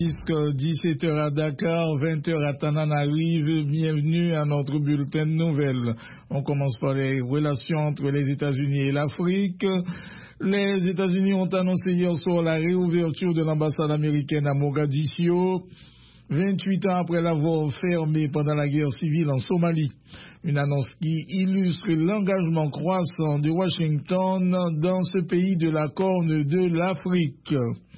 17h à Dakar, 20h à Tananarive. Bienvenue à notre bulletin de nouvelles. On commence par les relations entre les États-Unis et l'Afrique. Les États-Unis ont annoncé hier soir la réouverture de l'ambassade américaine à Mogadiscio, 28 ans après l'avoir fermée pendant la guerre civile en Somalie. Une annonce qui illustre l'engagement croissant de Washington dans ce pays de la Corne de l'Afrique.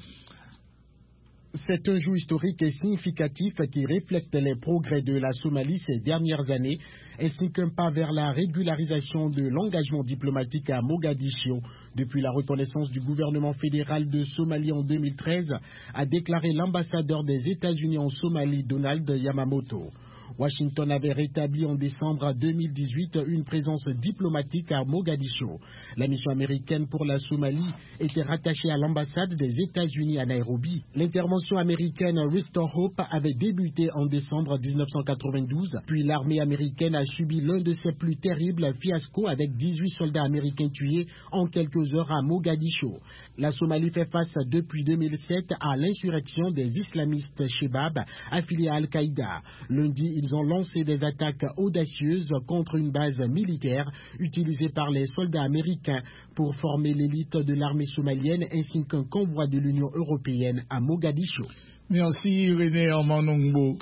C'est un jour historique et significatif qui reflète les progrès de la Somalie ces dernières années, ainsi qu'un pas vers la régularisation de l'engagement diplomatique à Mogadiscio depuis la reconnaissance du gouvernement fédéral de Somalie en 2013, a déclaré l'ambassadeur des États-Unis en Somalie, Donald Yamamoto. Washington avait rétabli en décembre 2018 une présence diplomatique à Mogadiscio. La mission américaine pour la Somalie était rattachée à l'ambassade des États-Unis à Nairobi. L'intervention américaine Restore Hope avait débuté en décembre 1992, puis l'armée américaine a subi l'un de ses plus terribles fiascos avec 18 soldats américains tués en quelques heures à Mogadiscio. La Somalie fait face depuis 2007 à l'insurrection des islamistes Shebab affiliés à Al-Qaïda. Lundi, ils ont lancé des attaques audacieuses contre une base militaire utilisée par les soldats américains pour former l'élite de l'armée somalienne ainsi qu'un convoi de l'Union européenne à Mogadiscio. Merci René Armanongbo.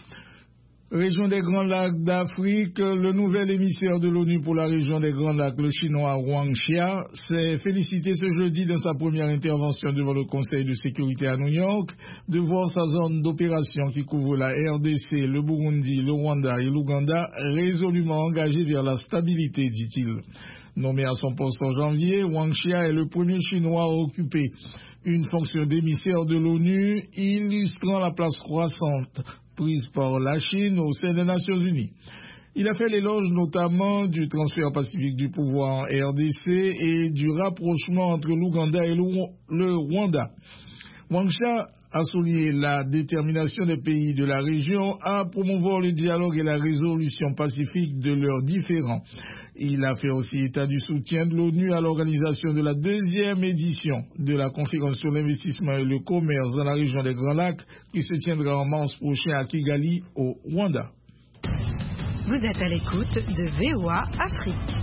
Région des Grands Lacs d'Afrique, le nouvel émissaire de l'ONU pour la région des Grands Lacs, le Chinois Wang Xia, s'est félicité ce jeudi dans sa première intervention devant le Conseil de sécurité à New York de voir sa zone d'opération qui couvre la RDC, le Burundi, le Rwanda et l'Ouganda résolument engagée vers la stabilité, dit-il. Nommé à son poste en janvier, Wang Xia est le premier Chinois à occuper une fonction d'émissaire de l'ONU, illustrant la place croissante prise par la Chine au sein des Nations Unies. Il a fait l'éloge notamment du transfert pacifique du pouvoir en RDC et du rapprochement entre l'Ouganda et le Rwanda. Wang Xia a souligné la détermination des pays de la région à promouvoir le dialogue et la résolution pacifique de leurs différends. Il a fait aussi état du soutien de l'ONU à l'organisation de la deuxième édition de la conférence sur l'investissement et le commerce dans la région des Grands Lacs qui se tiendra en mars prochain à Kigali, au Rwanda. Vous êtes à l'écoute de VOA Afrique.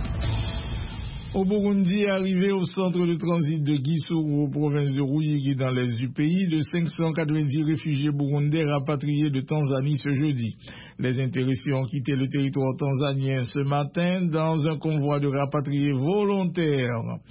Au Burundi, arrivé au centre de transit de Gisuru, province de Ruyigi dans l'est du pays, de 590 réfugiés burundais rapatriés de Tanzanie ce jeudi. Les intéressés ont quitté le territoire tanzanien ce matin dans un convoi de rapatriés volontaires.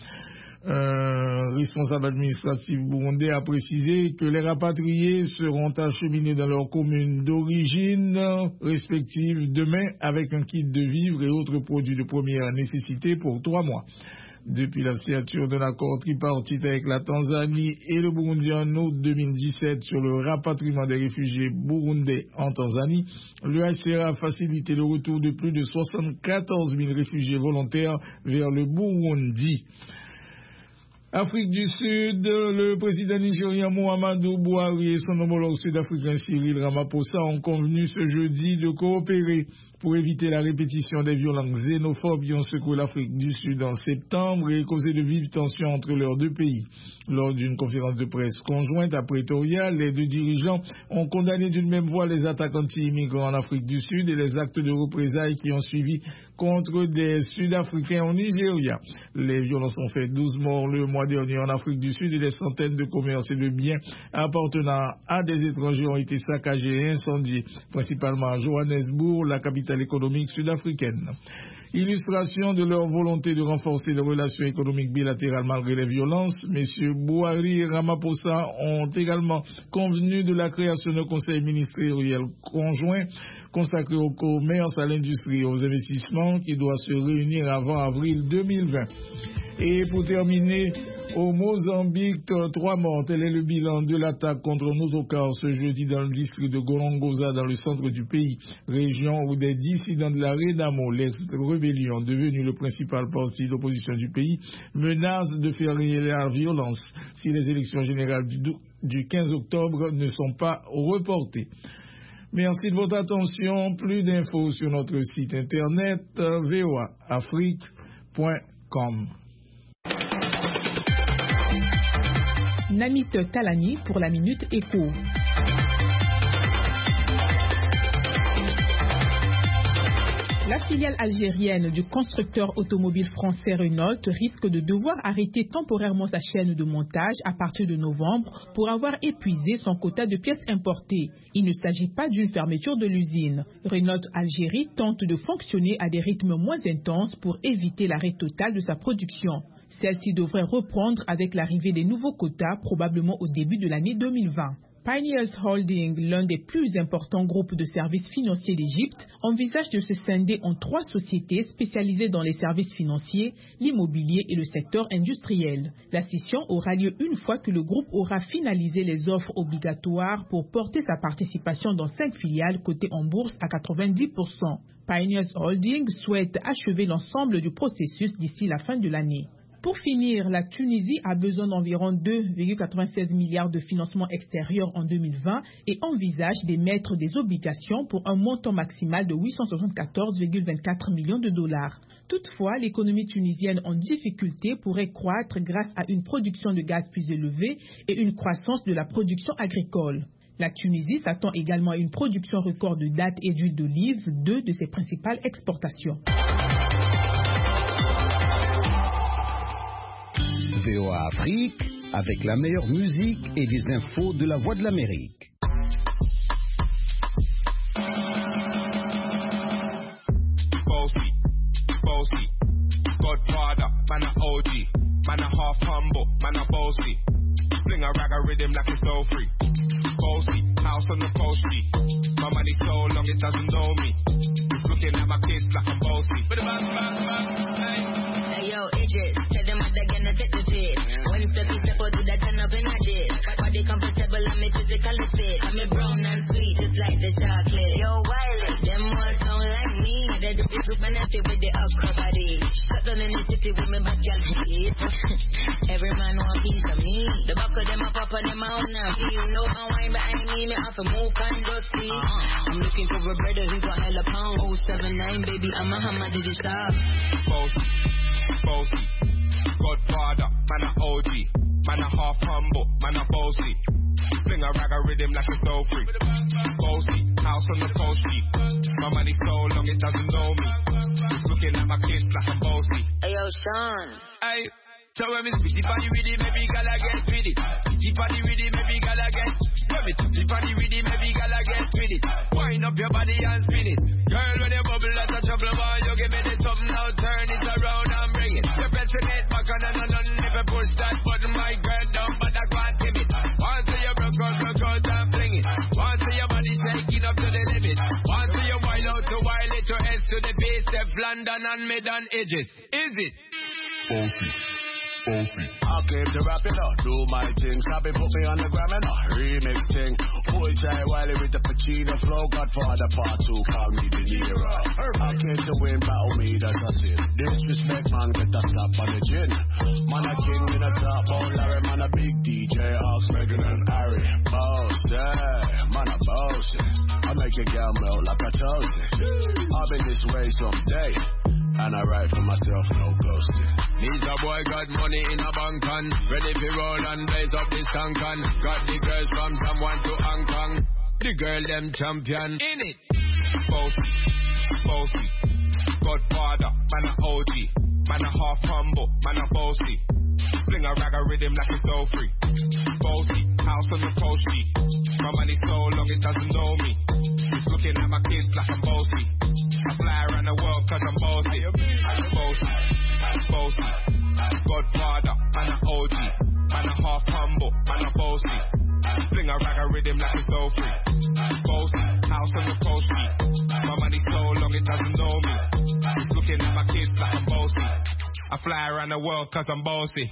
Un responsable administratif burundais a précisé que les rapatriés seront acheminés dans leurs communes d'origine respectives demain avec un kit de vivres et autres produits de première nécessité pour 3 mois. Depuis la signature d'un accord tripartite avec la Tanzanie et le Burundi en août 2017 sur le rapatriement des réfugiés burundais en Tanzanie, le HCR a facilité le retour de plus de 74 000 réfugiés volontaires vers le Burundi. Afrique du Sud, le président nigérien Muhammadu Buhari et son homologue sud-africain Cyril Ramaphosa ont convenu ce jeudi de coopérer pour éviter la répétition des violences xénophobes qui ont secoué l'Afrique du Sud en septembre et causé de vives tensions entre leurs deux pays. Lors d'une conférence de presse conjointe à Pretoria, les deux dirigeants ont condamné d'une même voix les attaques anti-immigrants en Afrique du Sud et les actes de représailles qui ont suivi contre des Sud-Africains au Nigeria. Les violences ont fait 12 morts le mois dernier en Afrique du Sud et des centaines de commerces et de biens appartenant à des étrangers ont été saccagés et incendiés, principalement à Johannesburg, la capitale économique sud-africaine. Illustration de leur volonté de renforcer les relations économiques bilatérales malgré les violences, M. Buhari et Ramaphosa ont également convenu de la création d'un conseil ministériel conjoint consacré au commerce, à l'industrie et aux investissements qui doit se réunir avant avril 2020. Et pour terminer, au Mozambique, 3 morts. Tel est le bilan de l'attaque contre un autocar ce jeudi dans le district de Gorongosa, dans le centre du pays, région où des dissidents de la Renamo, l'ex-rébellion devenue le principal parti d'opposition du pays, menacent de faire régner la violence si les élections générales du 15 octobre ne sont pas reportées. Merci de votre attention. Plus d'infos sur notre site internet voaafrique.com. Namit Talani pour la Minute Écho. La filiale algérienne du constructeur automobile français Renault risque de devoir arrêter temporairement sa chaîne de montage à partir de novembre pour avoir épuisé son quota de pièces importées. Il ne s'agit pas d'une fermeture de l'usine. Renault Algérie tente de fonctionner à des rythmes moins intenses pour éviter l'arrêt total de sa production. Celle-ci devrait reprendre avec l'arrivée des nouveaux quotas probablement au début de l'année 2020. Pioneers Holding, l'un des plus importants groupes de services financiers d'Égypte, envisage de se scinder en 3 sociétés spécialisées dans les services financiers, l'immobilier et le secteur industriel. La scission aura lieu une fois que le groupe aura finalisé les offres obligatoires pour porter sa participation dans 5 filiales cotées en bourse à 90%. Pioneers Holding souhaite achever l'ensemble du processus d'ici la fin de l'année. Pour finir, la Tunisie a besoin d'environ 2,96 milliards de financement extérieur en 2020 et envisage d'émettre des obligations pour un montant maximal de 874,24 millions de dollars. Toutefois, l'économie tunisienne en difficulté pourrait croître grâce à une production de gaz plus élevée et une croissance de la production agricole. La Tunisie s'attend également à une production record de dattes et d'huile d'olive, 2 de ses principales exportations. VOA Afrique, avec la meilleure musique et des infos de la Voix de l'Amérique. Bossy, Godfather, man a OG, man a half humble, man a bossy. Fling a rag a rhythm like it's so free. Bossy, house on the post street. My money so long it doesn't know me. It's looking at my kids like I'm bossy. Hey yo, Idris, tell them what they're gonna take the piss. When Steffi step out, do that turn up in a jet. Body comfortable, I'm a physically fit. I'm a brown and sweet, just like the chocolate. Yo, Wiley, them all sound like me. They do this with benefit with the upper body. Shut down in the city with me back girl hit. Every man want a piece of me. The back of them a pop on them out now. You know my wine behind me have to move and dusty. I'm looking for a brother who got hella pound. 079, baby, I'm a hammer, did you stop? Bossy, Godfather, man a OG, man a half humble, man a bossy. Fling a rag a rhythm like it's so free. Bossy, house on the coast street. My money so long it doesn't know me. It's looking at my kids like I'm bossy. Hey yo, Sean. Hey, so when me spit the body with it, maybe gala get with it. The body with it, maybe gala get. When me touch the body with it, maybe gala get with it. Wind up your body and spin it. Girl, when you bubble, that's a trouble, boy. You give me the something now, turn it around and bring it. You're pressing it back on and if you push that button, my girl, down, but I can't tip it. Want to you broke out and fling it. Want to your body shaking up to the limit. Want to you wild out to wild it to S to the base, Steph London and mid and edges. Is it? Bossy. I came to rap it up, do my thing. Sabi put me on the gram and a remix thing. Full Jai Wiley with the Pacino flow. Godfather part 2, call me De Niro. I came to win, battle me, that's a sin. Disrespect, man, get a slap on the chin. Man a king in a top, bone Larry, man a big DJ, Ox, Megan and Harry. Boss, yeah, man a boss. I make a girl melt like a toasty. I'll be this way someday. And I write for myself, no ghosting. Needs a boy got money in a bank and ready for roll and blaze up this tank and got the girls from someone to Hong Kong. The girl them champion in it. Bossy, Godfather, man a OG, man a half humble, man a bossy. Fling a rag a rhythm like it's so free. Bossy, house on the coast street. My money so long it doesn't know me. It's looking at my kids like I'm bossy. I fly around the world cause I'm bossy. Bossy, Godfather, man a OG, man a half humble, man a bossy. Fling a rag a rhythm like it's so free. Bossy, house on the coast street. My money so long it doesn't know me. It's looking at my kids like I'm bossy. I fly around the world cause I'm bossy.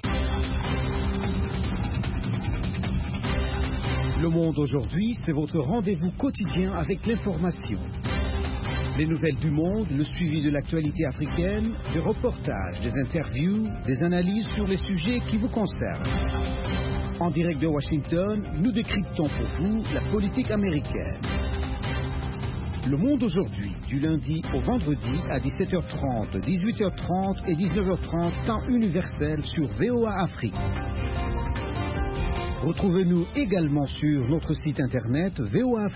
Le Monde aujourd'hui, c'est votre rendez-vous quotidien avec l'information. Les nouvelles du monde, le suivi de l'actualité africaine, des reportages, des interviews, des analyses sur les sujets qui vous concernent. En direct de Washington, nous décryptons pour vous la politique américaine. Le Monde aujourd'hui, du lundi au vendredi à 17h30, 18h30 et 19h30, temps universel sur VOA Afrique. Retrouvez-nous également sur notre site internet VOA